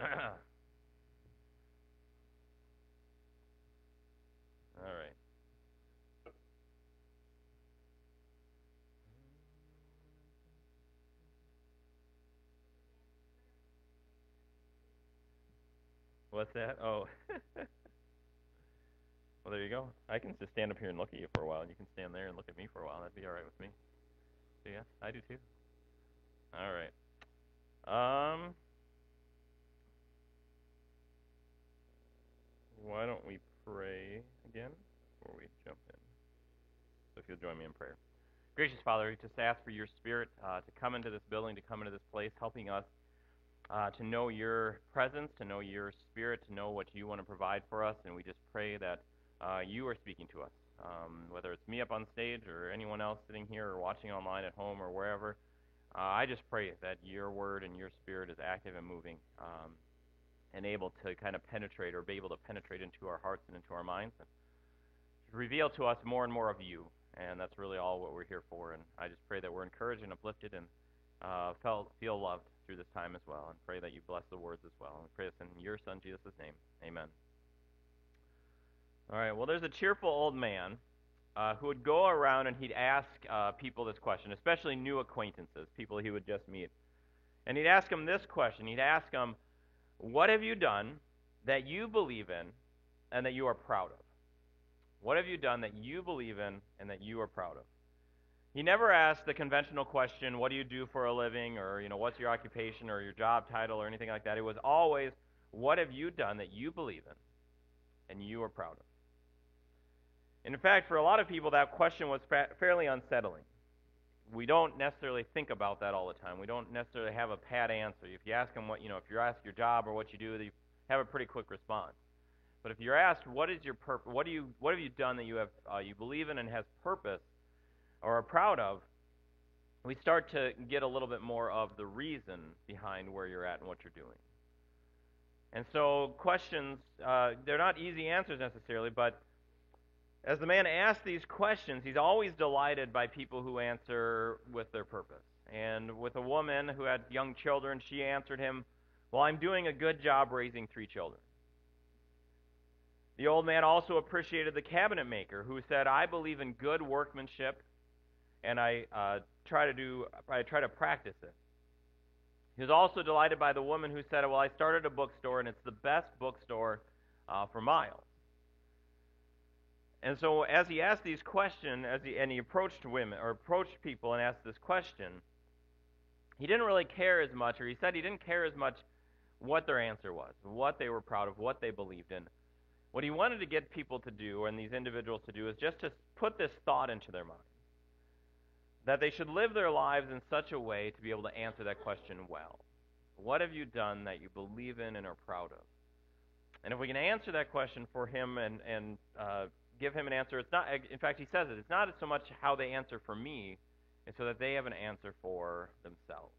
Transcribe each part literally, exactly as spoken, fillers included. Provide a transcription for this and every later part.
All right. What's that? Oh. Well, there you go. I can just stand up here and look at you for a while, and you can stand there and look at me for a while. That'd be all right with me. So, yeah, I do too. All right. Um, why don't we pray again before we jump in? So if you'll join me in prayer. Gracious Father, we just ask for your Spirit uh, to come into this building, to come into this place, helping us uh, to know your presence, to know your Spirit, to know what you want to provide for us. And we just pray that uh, you are speaking to us, um, whether it's me up on stage or anyone else sitting here or watching online at home or wherever. Uh, I just pray that your word and your Spirit is active and moving, um, and able to kind of penetrate or be able to penetrate into our hearts and into our minds and reveal to us more and more of you. And that's really all what we're here for. And I just pray that we're encouraged and uplifted and uh, felt, feel loved through this time as well. And pray that you bless the words as well. And we pray this in your Son, Jesus' name. Amen. All right, well, there's a cheerful old man uh, who would go around and he'd ask uh, people this question, especially new acquaintances, people he would just meet. And he'd ask them this question. He'd ask them, what have you done that you believe in and that you are proud of? What have you done that you believe in and that you are proud of? He never asked the conventional question, what do you do for a living, or, you know, what's your occupation or your job title or anything like that. It was always, what have you done that you believe in and you are proud of? And in fact, for a lot of people, that question was fa- fairly unsettling. We don't necessarily think about that all the time. We don't necessarily have a pat answer. If you ask them what, you know, if you're asked your job or what you do, you have a pretty quick response. But if you're asked, what is your purpose? What do you, what have you done that you have, uh, you believe in and has purpose, or are proud of? We start to get a little bit more of the reason behind where you're at and what you're doing. And so questions, uh, they're not easy answers necessarily, but as the man asks these questions, he's always delighted by people who answer with their purpose. And with a woman who had young children, she answered him, well, I'm doing a good job raising three children. The old man also appreciated the cabinet maker who said, I believe in good workmanship, and I uh, try to do, I try to practice it. He was also delighted by the woman who said, well, I started a bookstore, and it's the best bookstore uh, for miles. And so as he asked these questions, as he, and he approached women, or approached people and asked this question, he didn't really care as much, or he said he didn't care as much what their answer was, what they were proud of, what they believed in. What he wanted to get people to do, and these individuals to do, is just to put this thought into their minds, that they should live their lives in such a way to be able to answer that question well. What have you done that you believe in and are proud of? And if we can answer that question for him and, and uh, give him an answer, it's not, in fact, he says it, it's not so much how they answer for me, it's so that they have an answer for themselves.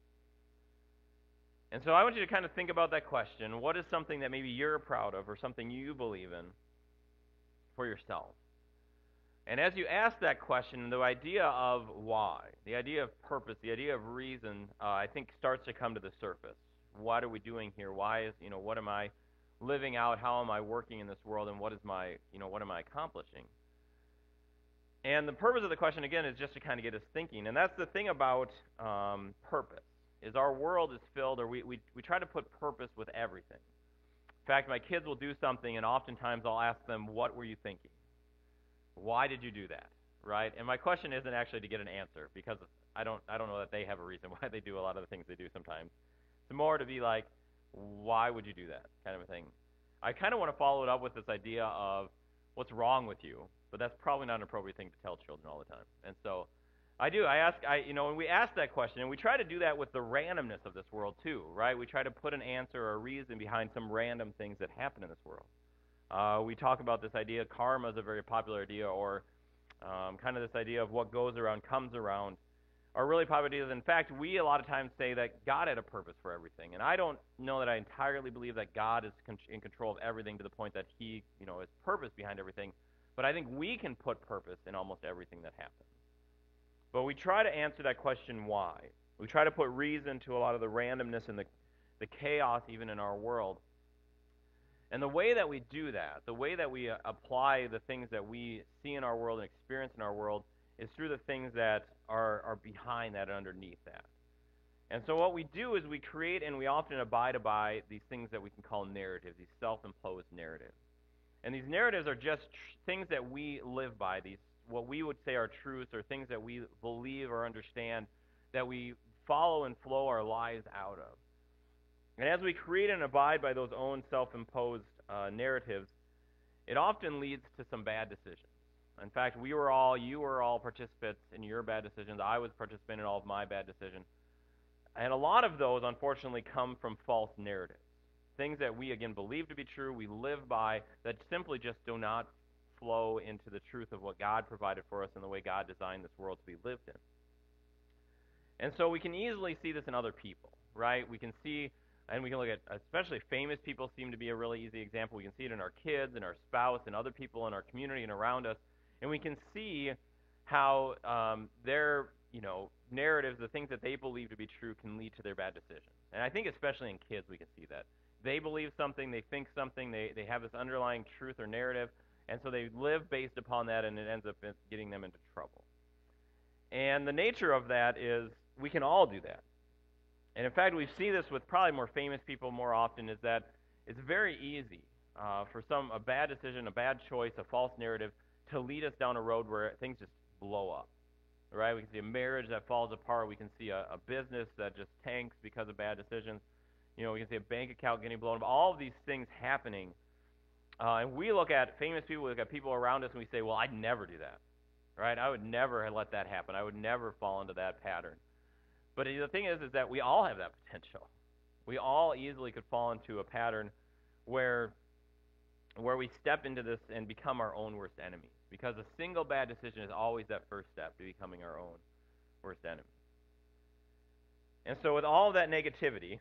And so I want you to kind of think about that question. What is something that maybe you're proud of or something you believe in for yourself? And as you ask that question, the idea of why, the idea of purpose, the idea of reason, uh, I think starts to come to the surface. What are we doing here? Why is, you know, what am I living out? How am I working in this world? And what is my, you know, what am I accomplishing? And the purpose of the question, again, is just to kind of get us thinking. And that's the thing about um, purpose, is our world is filled, or we, we, we try to put purpose with everything. In fact, my kids will do something, and oftentimes I'll ask them, what were you thinking? Why did you do that? Right? And my question isn't actually to get an answer, because I don't I don't know that they have a reason why they do a lot of the things they do sometimes. It's more to be like, why would you do that, kind of a thing. I kind of want to follow it up with this idea of what's wrong with you, but that's probably not an appropriate thing to tell children all the time. And so I do. I ask, I, you know, when we ask that question, and we try to do that with the randomness of this world too, right? We try to put an answer or a reason behind some random things that happen in this world. Uh, we talk about this idea, karma is a very popular idea, or um, kind of this idea of what goes around comes around, are really popular ideas. In fact, we a lot of times say that God had a purpose for everything, and I don't know that I entirely believe that God is con- in control of everything to the point that He, you know, is purpose behind everything. But I think we can put purpose in almost everything that happens. But we try to answer that question, why? We try to put reason to a lot of the randomness and the the chaos even in our world. And the way that we do that, the way that we uh, apply the things that we see in our world and experience in our world, is through the things that are, are behind that and underneath that. And so what we do is we create and we often abide by these things that we can call narratives, these self-imposed narratives. And these narratives are just tr- things that we live by, these what we would say are truths or things that we believe or understand that we follow and flow our lives out of. And as we create and abide by those own self-imposed uh, narratives, it often leads to some bad decisions. In fact, we were all, you were all participants in your bad decisions. I was participating in all of my bad decisions. And a lot of those, unfortunately, come from false narratives. Things that we, again, believe to be true, we live by, that simply just do not flow into the truth of what God provided for us and the way God designed this world to be lived in. And so we can easily see this in other people, right? We can see, and we can look at, especially famous people seem to be a really easy example. We can see it in our kids, in our spouse, and other people in our community and around us. And we can see how um, their, you know, narratives, the things that they believe to be true, can lead to their bad decisions. And I think especially in kids we can see that. They believe something, they think something, they, they have this underlying truth or narrative, and so they live based upon that, and it ends up getting them into trouble. And the nature of that is we can all do that. And in fact, we see this with probably more famous people more often, is that it's very easy uh, for some a bad decision, a bad choice, a false narrative to lead us down a road where things just blow up. Right? We can see a marriage that falls apart. We can see a, a business that just tanks because of bad decisions. You know, we can see a bank account getting blown up. All of these things happening. Uh, and we look at famous people, we look at people around us, and we say, well, I'd never do that. Right? I would never let that happen. I would never fall into that pattern. But the thing is, is that we all have that potential. We all easily could fall into a pattern where where we step into this and become our own worst enemies. Because a single bad decision is always that first step to becoming our own worst enemy. And so with all of that negativity,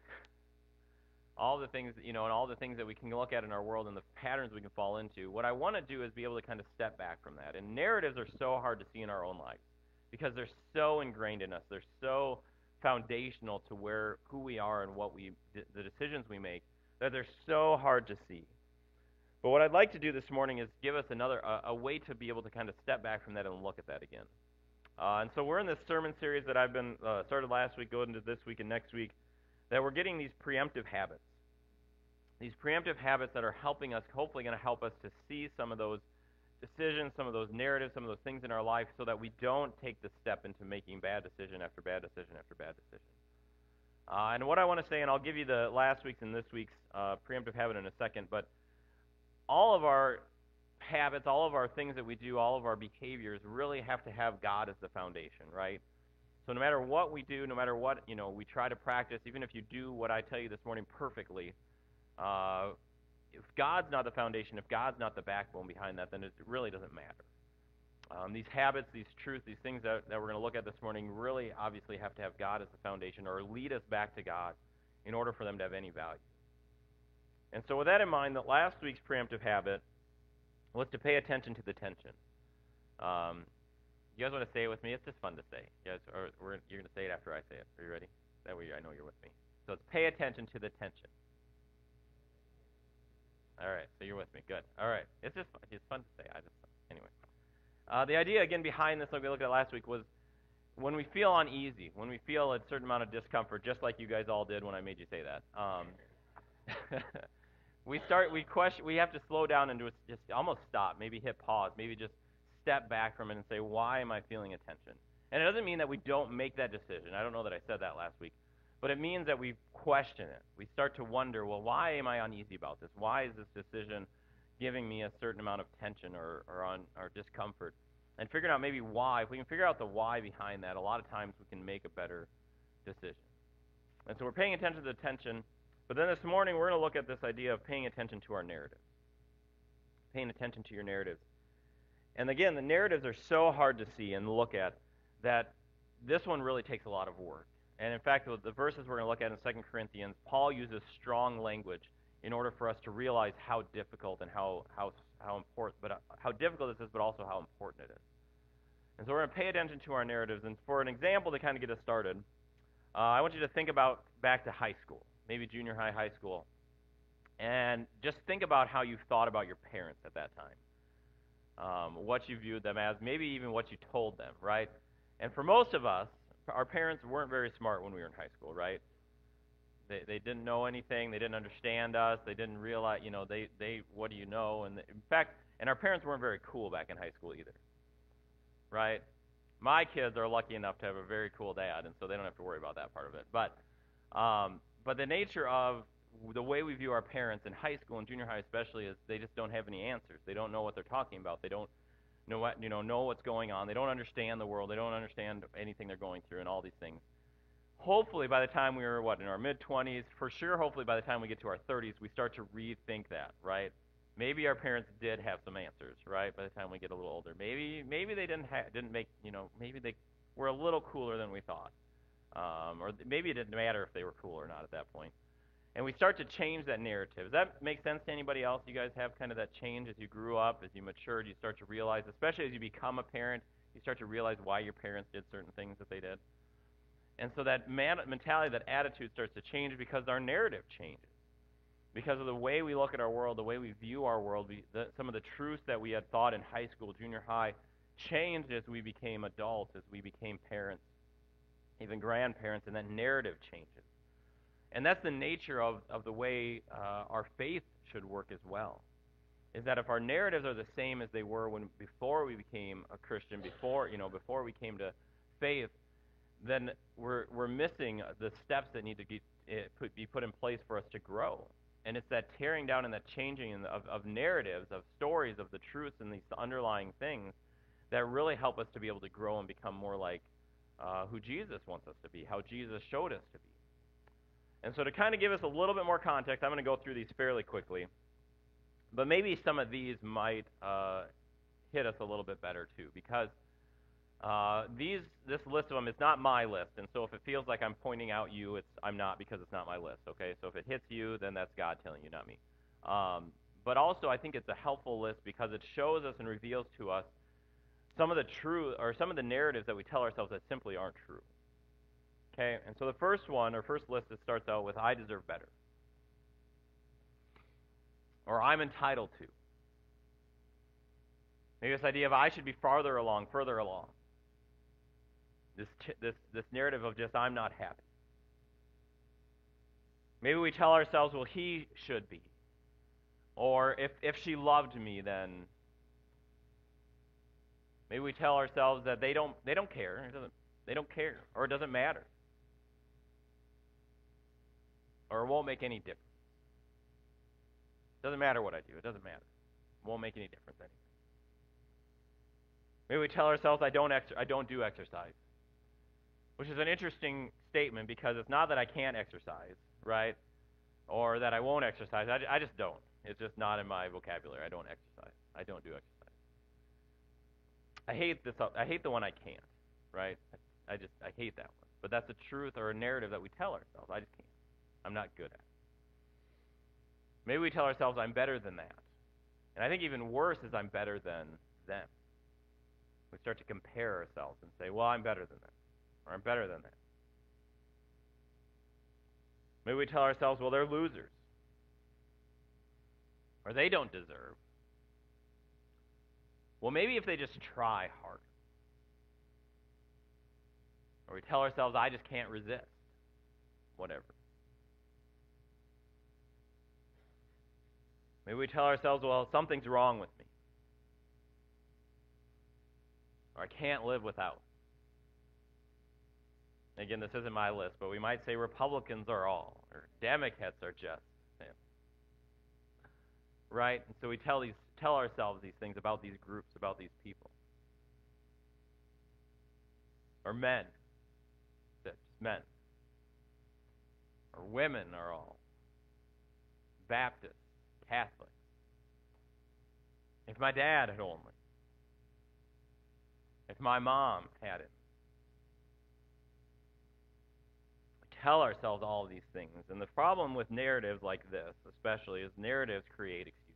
all the things, you know, and all the things that we can look at in our world and the patterns we can fall into, what I want to do is be able to kind of step back from that. And narratives are so hard to see in our own lives because they're so ingrained in us. They're so foundational to where who we are and what we the decisions we make that they're so hard to see. But what I'd like to do this morning is give us another a, a way to be able to kind of step back from that and look at that again. Uh, and so we're in this sermon series that I've been uh, started last week, going into this week and next week, that we're getting these preemptive habits. These preemptive habits that are helping us, hopefully going to help us to see some of those decisions, some of those narratives, some of those things in our life so that we don't take the step into making bad decision after bad decision after bad decision. Uh, and what I want to say, and I'll give you the last week's and this week's uh, preemptive habit in a second, but all of our habits, all of our things that we do, all of our behaviors really have to have God as the foundation, right? So no matter what we do, no matter what, you know, we try to practice, even if you do what I tell you this morning perfectly, uh, if God's not the foundation, if God's not the backbone behind that, then it really doesn't matter. Um, these habits, these truths, these things that, that we're going to look at this morning really obviously have to have God as the foundation or lead us back to God in order for them to have any value. And so with that in mind, that last week's preemptive habit was to pay attention to the tension. Um, you guys want to say it with me? It's just fun to say. You guys, or we're, you're going to say it after I say it. Are you ready? That way I know you're with me. So it's pay attention to the tension. All right, so you're with me. Good. All right. It's just fun. It's fun to say. I just anyway. Uh, the idea, again, behind this, like we looked at last week, was when we feel uneasy, when we feel a certain amount of discomfort, just like you guys all did when I made you say that. Um, we start, we question, we have to slow down and just, just almost stop, maybe hit pause, maybe just step back from it and say, why am I feeling a tension? And it doesn't mean that we don't make that decision. I don't know that I said that last week. But it means that we question it. We start to wonder, well, why am I uneasy about this? Why is this decision giving me a certain amount of tension or, or, on, or discomfort? And figuring out maybe why. If we can figure out the why behind that, a lot of times we can make a better decision. And so we're paying attention to the tension. But then this morning, we're going to look at this idea of paying attention to our narratives. Paying attention to your narratives. And again, the narratives are so hard to see and look at that this one really takes a lot of work. And in fact, the verses we're going to look at in Second Corinthians, Paul uses strong language in order for us to realize how difficult and how how how important, but how difficult this is, but also how important it is. And so we're going to pay attention to our narratives. And for an example to kind of get us started, uh, I want you to think about back to high school. maybe junior high, high school, and just think about how you thought about your parents at that time. Um, what you viewed them as, maybe even what you told them, right? And for most of us, our parents weren't very smart when we were in high school, right? They they didn't know anything. They didn't understand us. They didn't realize, you know, they they what do you know? And in fact, and our parents weren't very cool back in high school either, right? My kids are lucky enough to have a very cool dad, and so they don't have to worry about that part of it. But um, but the nature of the way we view our parents in high school and junior high especially is they just don't have any answers. They don't know what they're talking about. They don't know what you know know what's going on. They don't understand the world. They don't understand anything they're going through and all these things. Hopefully, by the time we were what in our mid twenties, for sure. Hopefully, by the time we get to our thirties, we start to rethink that, right? Maybe our parents did have some answers, right? By the time we get a little older, maybe maybe they didn't ha- didn't make you know maybe they were a little cooler than we thought, um, or maybe it didn't matter if they were cool or not at that point. And we start to change that narrative. Does that make sense to anybody else? You guys have kind of that change as you grew up, as you matured. You start to realize, especially as you become a parent, you start to realize why your parents did certain things that they did. And so that man- mentality, that attitude starts to change because our narrative changes. Because of the way we look at our world, the way we view our world, we, the, some of the truths that we had thought in high school, junior high, changed as we became adults, as we became parents, even grandparents, and that narrative changes. And that's the nature of, of the way uh, our faith should work as well. Is that if our narratives are the same as they were when before we became a Christian, before you know, before we came to faith, then we're we're missing the steps that need to be put, be put in place for us to grow. And it's that tearing down and that changing of, of narratives, of stories, of the truths and these underlying things that really help us to be able to grow and become more like uh, who Jesus wants us to be, how Jesus showed us to be. And so to kind of give us a little bit more context, I'm going to go through these fairly quickly. But maybe some of these might uh, hit us a little bit better too, because uh, these this list of them is not my list. And so if it feels like I'm pointing out you, it's I'm not, because it's not my list. Okay, so if it hits you, then that's God telling you, not me. Um, but also, I think it's a helpful list because it shows us and reveals to us some of the true or some of the narratives that we tell ourselves that simply aren't true. Okay, and so the first one, or first list, that starts out with I deserve better. Or I'm entitled to. Maybe this idea of I should be farther along, further along. This t- this this narrative of just I'm not happy. Maybe we tell ourselves, well, he should be. Or if if she loved me, then maybe we tell ourselves that they don't they don't care. It doesn't they don't care, or it doesn't matter. Or it won't make any difference. Doesn't matter what I do. It doesn't matter. It won't make any difference anyway. Maybe we tell ourselves I don't ex- I don't do exercise, which is an interesting statement because it's not that I can't exercise, right, or that I won't exercise. I, I just don't. It's just not in my vocabulary. I don't exercise. I don't do exercise. I hate this. I hate the one I can't, right? I, I just I hate that one. But that's a truth or a narrative that we tell ourselves. I just can't. I'm not good at it. Maybe we tell ourselves I'm better than that. And I think even worse is I'm better than them. We start to compare ourselves and say, well, I'm better than them, or I'm better than that. Maybe we tell ourselves, well, they're losers, or they don't deserve. Well, maybe if they just try harder. Or we tell ourselves, I just can't resist. Whatever. Maybe we tell ourselves, well, something's wrong with me. Or I can't live without. Again, this isn't my list, but we might say Republicans are all, or Democrats are just. Yeah. Right? And so we tell these tell ourselves these things about these groups, about these people. Or men. Just men. Or women are all. Baptists, Catholics. If my dad had only. If my mom had it. We tell ourselves all of these things. And the problem with narratives like this, especially, is narratives create excuses.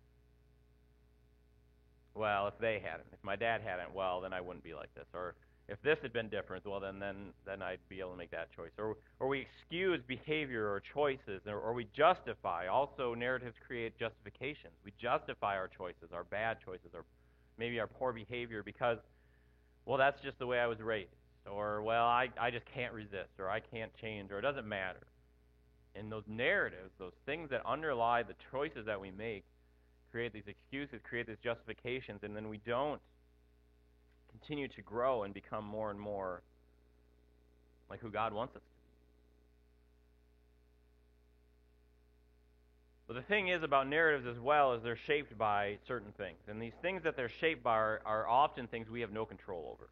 Well, if they hadn't, if my dad hadn't, well, then I wouldn't be like this. Or If this had been different, well, then then then I'd be able to make that choice. Or or we excuse behavior or choices, or, or we justify. Also, narratives create justifications. We justify our choices, our bad choices, or maybe our poor behavior because, well, that's just the way I was raised. Or, well, I, I just can't resist, or I can't change, or it doesn't matter. And those narratives, those things that underlie the choices that we make, create these excuses, create these justifications, and then we don't continue to grow and become more and more like who God wants us to be. But the thing is about narratives as well is they're shaped by certain things. And these things that they're shaped by are, are often things we have no control over.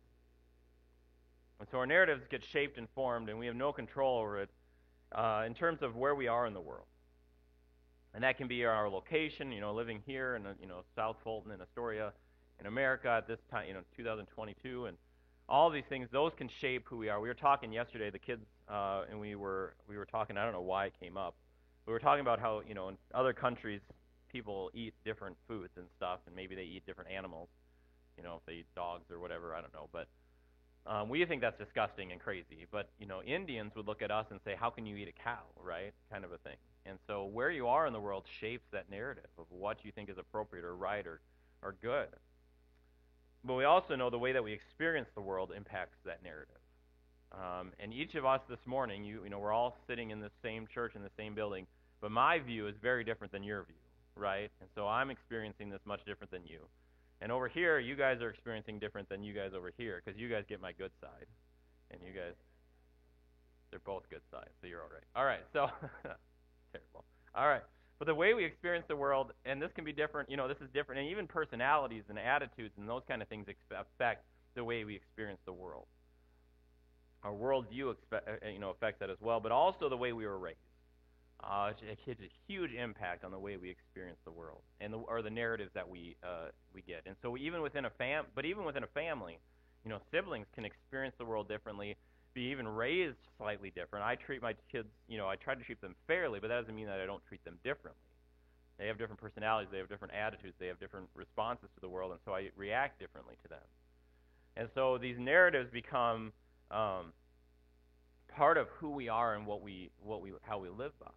And so our narratives get shaped and formed, and we have no control over it uh, in terms of where we are in the world. And that can be our location, you know, living here in, you know, South Fulton in Astoria, in America at this time, you know, two thousand twenty-two, and all these things, those can shape who we are. We were talking yesterday, the kids, uh, and we were we were talking, I don't know why it came up. We were talking about how, you know, in other countries, people eat different foods and stuff, and maybe they eat different animals, you know, if they eat dogs or whatever, I don't know. But um, we think that's disgusting and crazy. But, you know, Indians would look at us and say, how can you eat a cow, right? Kind of a thing. And so where you are in the world shapes that narrative of what you think is appropriate or right or, or good. But we also know the way that we experience the world impacts that narrative. Um, and each of us this morning, you, you know, we're all sitting in the same church in the same building, but my view is very different than your view, right? And so I'm experiencing this much different than you. And over here, you guys are experiencing different than you guys over here, because you guys get my good side, and you guys, they're both good sides, so you're all right. All right, so, terrible. All right. But the way we experience the world, and this can be different, you know, this is different, and even personalities and attitudes and those kind of things affect the way we experience the world. Our worldview, you know, affects that as well, but also the way we were raised. Uh, it has a huge impact on the way we experience the world, and the, or the narratives that we uh, we get. And so even within a fam, but even within a family, you know, siblings can experience the world differently, be even raised slightly different. I treat my kids, you know, I try to treat them fairly, but that doesn't mean that I don't treat them differently. They have different personalities, they have different attitudes, they have different responses to the world, and so I react differently to them. And so these narratives become um, part of who we are and what we, what we, how we live by.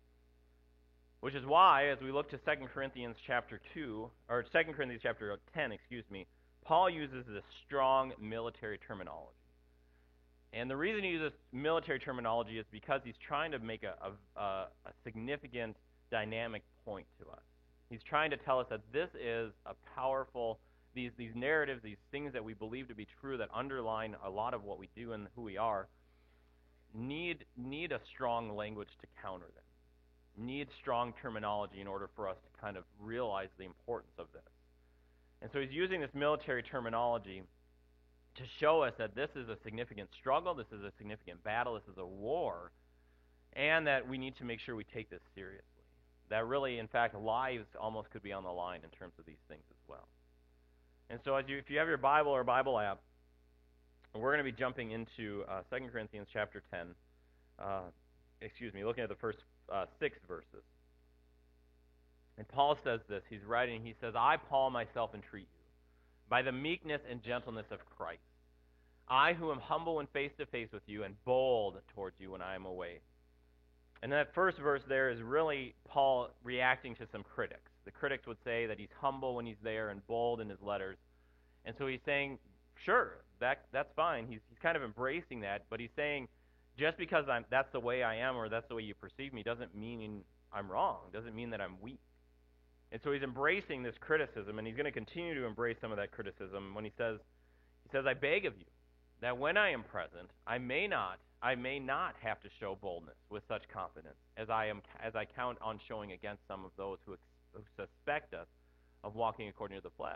Which is why, as we look to Second Corinthians chapter two, or Second Corinthians chapter ten, excuse me, Paul uses this strong military terminology. And the reason he uses military terminology is because he's trying to make a, a, a significant dynamic point to us. He's trying to tell us that this is a powerful, these, these narratives, these things that we believe to be true that underline a lot of what we do and who we are, need, need a strong language to counter them, need strong terminology in order for us to kind of realize the importance of this. And so he's using this military terminology to show us that this is a significant struggle, this is a significant battle, this is a war, and that we need to make sure we take this seriously. That really, in fact, lives almost could be on the line in terms of these things as well. And so as you, if you have your Bible or Bible app, we're going to be jumping into uh, Second Corinthians chapter ten, uh, excuse me, looking at the first uh, six verses. And Paul says this, he's writing, he says, I, Paul, myself entreat you, by the meekness and gentleness of Christ, I who am humble when face to face with you and bold towards you when I am away. And that first verse there is really Paul reacting to some critics. The critics would say that he's humble when he's there and bold in his letters. And so he's saying, sure, that that's fine. He's he's kind of embracing that, but he's saying, just because I'm that's the way I am or that's the way you perceive me doesn't mean I'm wrong, doesn't mean that I'm weak. And so he's embracing this criticism, and he's going to continue to embrace some of that criticism when he says, he says, I beg of you that when I am present, I may not, I may not have to show boldness with such confidence as I am, as I count on showing against some of those who, who suspect us of walking according to the flesh.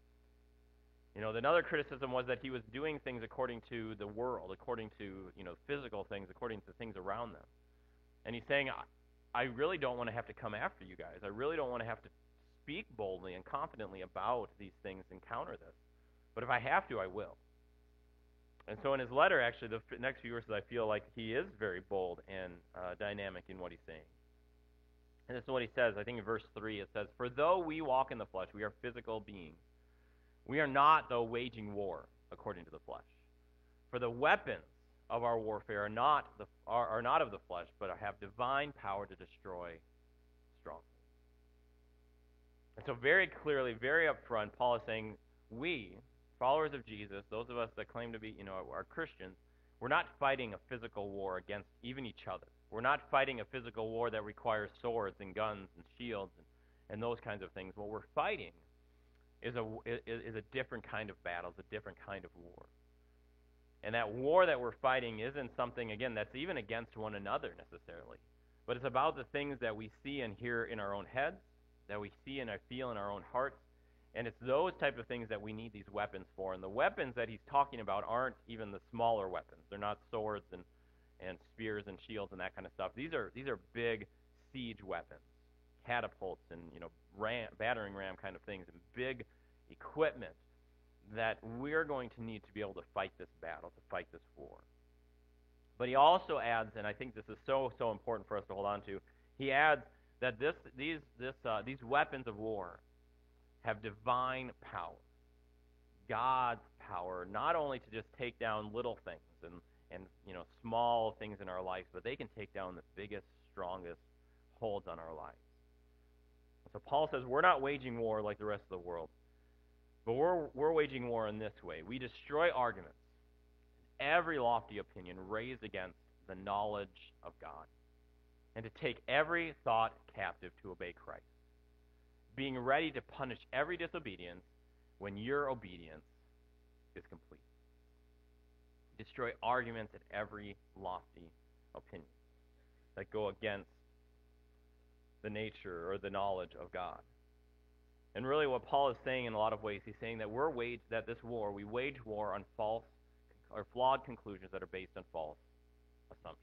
You know, another criticism was that he was doing things according to the world, according to, you know, physical things, according to things around them. And he's saying, I, I really don't want to have to come after you guys. I really don't want to have to speak boldly and confidently about these things and counter this. But if I have to, I will. And so in his letter, actually, the f- next few verses, I feel like he is very bold and uh, dynamic in what he's saying. And this is what he says. I think in verse three it says, for though we walk in the flesh, we are physical beings. We are not, though, waging war according to the flesh. For the weapons of our warfare are not the are, are not of the flesh, but have divine power to destroy strongholds. And so very clearly, very upfront, Paul is saying, we, followers of Jesus, those of us that claim to be, you know, are Christians, we're not fighting a physical war against even each other. We're not fighting a physical war that requires swords and guns and shields and, and those kinds of things. What we're fighting is a, is, is a different kind of battle, it's a different kind of war. And that war that we're fighting isn't something, again, that's even against one another necessarily. But it's about the things that we see and hear in our own heads, that we see and feel in our own hearts. And it's those type of things that we need these weapons for. And the weapons that he's talking about aren't even the smaller weapons. They're not swords and, and spears and shields and that kind of stuff. These are these are big siege weapons, catapults and you know ram, battering ram kind of things, and big equipment that we're going to need to be able to fight this battle, to fight this war. But he also adds, and I think this is so so important for us to hold on to, he adds that this these this uh, these weapons of war have divine power, God's power, not only to just take down little things and and you know small things in our lives, but they can take down the biggest, strongest holds on our lives. So Paul says we're not waging war like the rest of the world. But we're, we're waging war in this way. We destroy arguments, every lofty opinion raised against the knowledge of God, and to take every thought captive to obey Christ, being ready to punish every disobedience when your obedience is complete. Destroy arguments and every lofty opinion that go against the nature or the knowledge of God. And really what Paul is saying in a lot of ways, he's saying that we're wage that this war, we wage war on false or flawed conclusions that are based on false assumptions.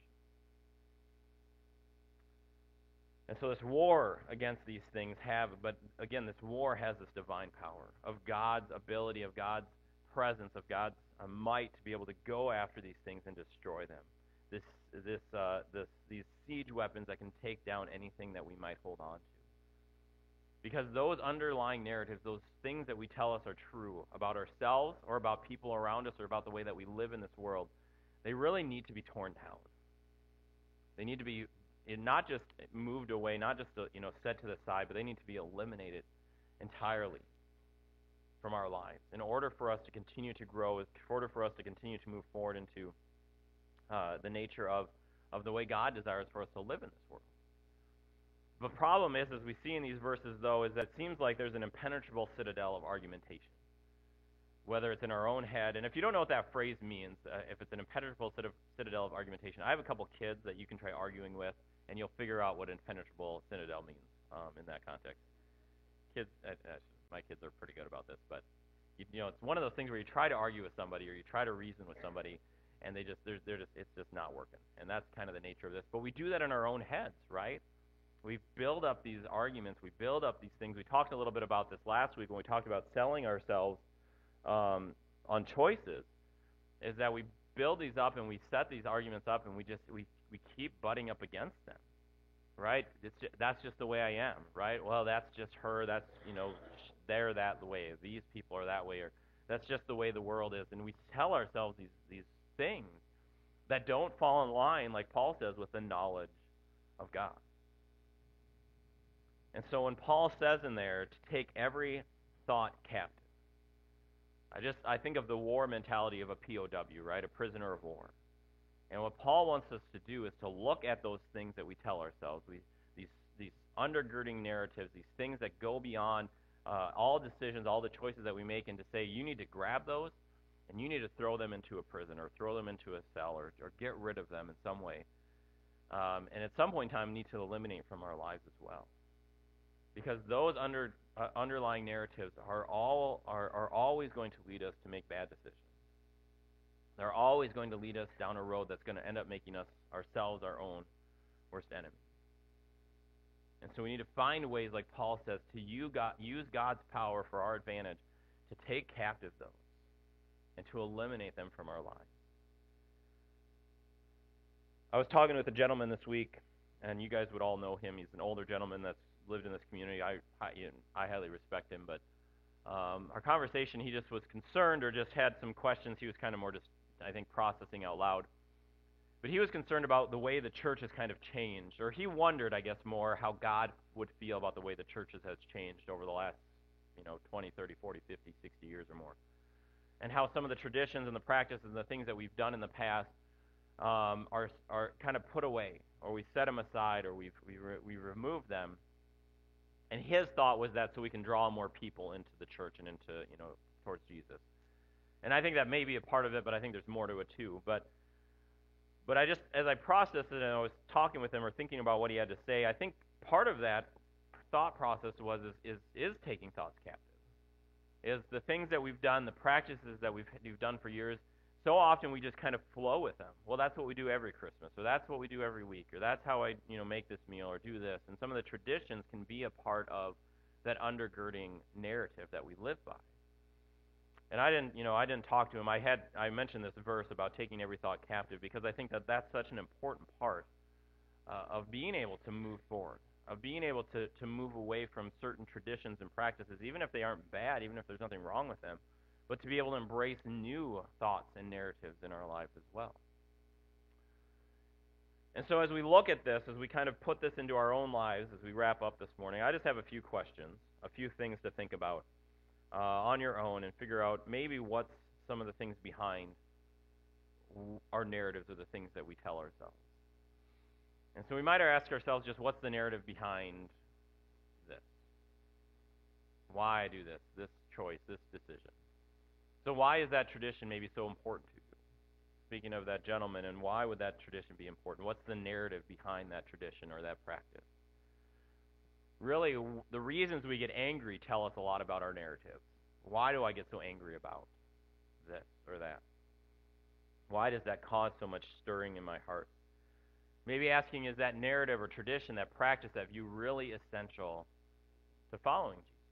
And so this war against these things have, but again, this war has this divine power of God's ability, of God's presence, of God's uh, might to be able to go after these things and destroy them. This, this, uh, this, these siege weapons that can take down anything that we might hold on to. Because those underlying narratives, those things that we tell us are true about ourselves or about people around us or about the way that we live in this world, they really need to be torn down. They need to be not just moved away, not just you know set to the side, but they need to be eliminated entirely from our lives in order for us to continue to grow, in order for us to continue to move forward into uh, the nature of, of the way God desires for us to live in this world. The problem is, as we see in these verses, though, is that it seems like there's an impenetrable citadel of argumentation, whether it's in our own head. And if you don't know what that phrase means, uh, if it's an impenetrable citadel of argumentation, I have a couple kids that you can try arguing with, and you'll figure out what impenetrable citadel means um, in that context. Kids, uh, uh, my kids are pretty good about this, but you, you know, it's one of those things where you try to argue with somebody or you try to reason with somebody, and they just they're, they're just it's just not working. And that's kind of the nature of this. But we do that in our own heads, right? We build up these arguments. We build up these things. We talked a little bit about this last week when we talked about selling ourselves um, on choices, is that we build these up and we set these arguments up and we just we, we keep butting up against them, right? It's just, that's just the way I am, right? Well, that's just her. That's, you know, they're that the way. These people are that way. Or that's just the way the world is. And we tell ourselves these, these things that don't fall in line, like Paul says, with the knowledge of God. And so when Paul says in there to take every thought captive, I just I think of the war mentality of a P O W, right? A prisoner of war. And what Paul wants us to do is to look at those things that we tell ourselves, we, these these undergirding narratives, these things that go beyond uh, all decisions, all the choices that we make, and to say you need to grab those and you need to throw them into a prison or throw them into a cell or, or get rid of them in some way. Um, and at some point in time, need to eliminate from our lives as well. Because those under, uh, underlying narratives are all are, are always going to lead us to make bad decisions. They're always going to lead us down a road that's going to end up making us ourselves our own worst enemy. And so we need to find ways, like Paul says, to use God's power for our advantage to take captive those and to eliminate them from our lives. I was talking with a gentleman this week, and you guys would all know him. He's an older gentleman that's lived in this community. I I, I highly respect him, but um, our conversation, he just was concerned or just had some questions. He was kind of more just I think, processing out loud. But he was concerned about the way the church has kind of changed, or he wondered, I guess, more how God would feel about the way the churches has changed over the last, you know, twenty, thirty, forty, fifty, sixty years or more. And how some of the traditions and the practices and the things that we've done in the past um, are are kind of put away, or we set them aside, or we've, we re- we remove them. And his thought was that so we can draw more people into the church and into, you know, towards Jesus. And I think that may be a part of it, but I think there's more to it too. But But I just, as I processed it and I was talking with him or thinking about what he had to say, I think part of that thought process was is is, is taking thoughts captive. Is the things that we've done, the practices that we've we've done for years, so often we just kind of flow with them. Well, that's what we do every Christmas, or that's what we do every week, or that's how I, you know, make this meal or do this. And some of the traditions can be a part of that undergirding narrative that we live by. And I didn't, you know, I didn't talk to him. I had, I mentioned this verse about taking every thought captive because I think that that's such an important part uh, of being able to move forward, of being able to, to move away from certain traditions and practices, even if they aren't bad, even if there's nothing wrong with them, but to be able to embrace new thoughts and narratives in our lives as well. And so as we look at this, as we kind of put this into our own lives, as we wrap up this morning, I just have a few questions, a few things to think about Uh, on your own and figure out maybe what's some of the things behind our narratives or the things that we tell ourselves. And so we might ask ourselves just what's the narrative behind this? Why I do this, this choice, this decision? So why is that tradition maybe so important to you? Speaking of that gentleman, and why would that tradition be important? What's the narrative behind that tradition or that practice? Really, the reasons we get angry tell us a lot about our narrative. Why do I get so angry about this or that? Why does that cause so much stirring in my heart? Maybe asking, is that narrative or tradition, that practice, that view really essential to following Jesus?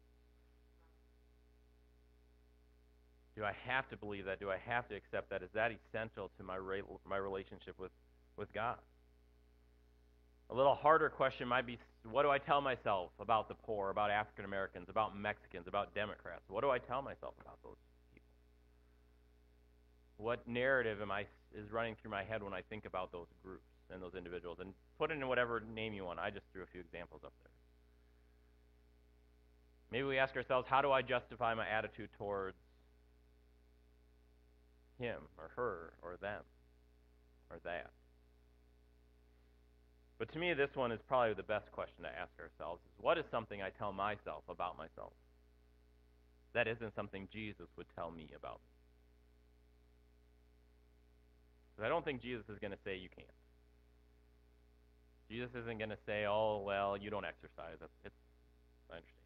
Do I have to believe that? Do I have to accept that? Is that essential to my re- my relationship with, with God? A little harder question might be, what do I tell myself about the poor, about African Americans, about Mexicans, about Democrats? What do I tell myself about those people? What narrative am I is running through my head when I think about those groups and those individuals? And put it in whatever name you want. I just threw a few examples up there. Maybe we ask ourselves, how do I justify my attitude towards him or her or them or that? But to me, this one is probably the best question to ask ourselves, is what is something I tell myself about myself that isn't something Jesus would tell me about me? Because I don't think Jesus is going to say you can't. Jesus isn't going to say, oh, well, you don't exercise. It's, it's, I understand.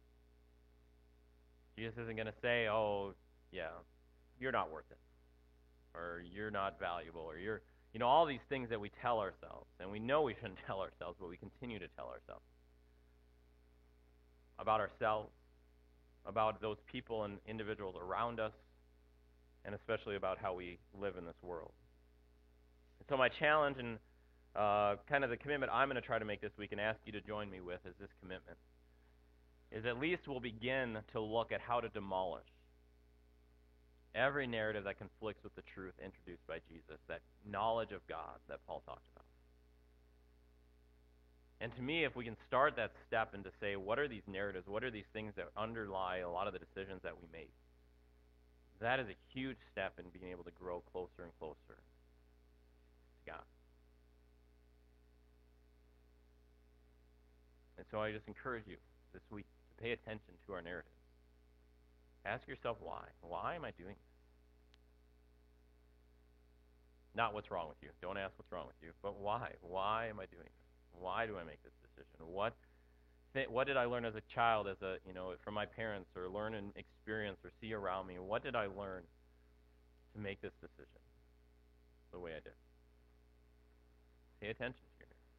Jesus isn't going to say, oh, yeah, you're not worth it, or you're not valuable, or you're... You know, all these things that we tell ourselves, and we know we shouldn't tell ourselves, but we continue to tell ourselves about ourselves, about those people and individuals around us, and especially about how we live in this world. And so my challenge and uh, kind of the commitment I'm going to try to make this week and ask you to join me with is this commitment, is at least we'll begin to look at how to demolish every narrative that conflicts with the truth introduced by Jesus, that knowledge of God that Paul talked about. And to me, if we can start that step and to say, what are these narratives, what are these things that underlie a lot of the decisions that we make, that is a huge step in being able to grow closer and closer to God. And so I just encourage you this week to pay attention to our narratives. Ask yourself why. Why am I doing this? Not what's wrong with you. Don't ask what's wrong with you. But why? Why am I doing this? Why do I make this decision? What th- what did I learn as a child, as a you know, from my parents, or learn and experience or see around me? What did I learn to make this decision the way I did? Pay attention to your narrative.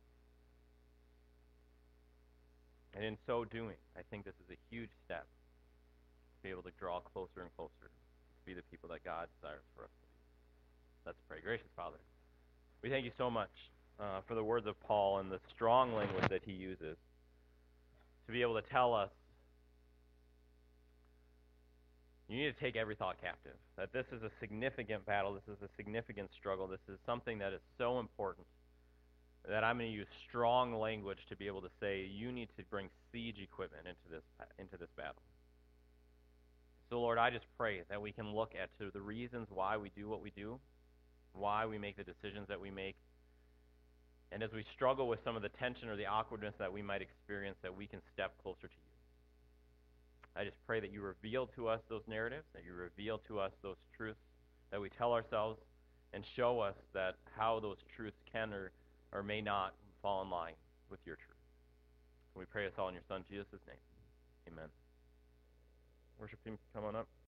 And in so doing, I think this is a huge step be able to draw closer and closer to be the people that God desires for us to be. Let's pray. Gracious Father, we thank you so much uh, for the words of Paul and the strong language that he uses to be able to tell us You need to take every thought captive. That this is a significant battle. This is a significant struggle. This is something that is so important that I'm going to use strong language to be able to say you need to bring siege equipment into this into this battle. So Lord, I just pray that we can look at to the reasons why we do what we do, why we make the decisions that we make, and as we struggle with some of the tension or the awkwardness that we might experience, that we can step closer to you. I just pray that you reveal to us those narratives, that you reveal to us those truths that we tell ourselves, and show us that how those truths can or, or may not fall in line with your truth. And we pray this all in your Son, Jesus' name. Amen. Worship team, come on up.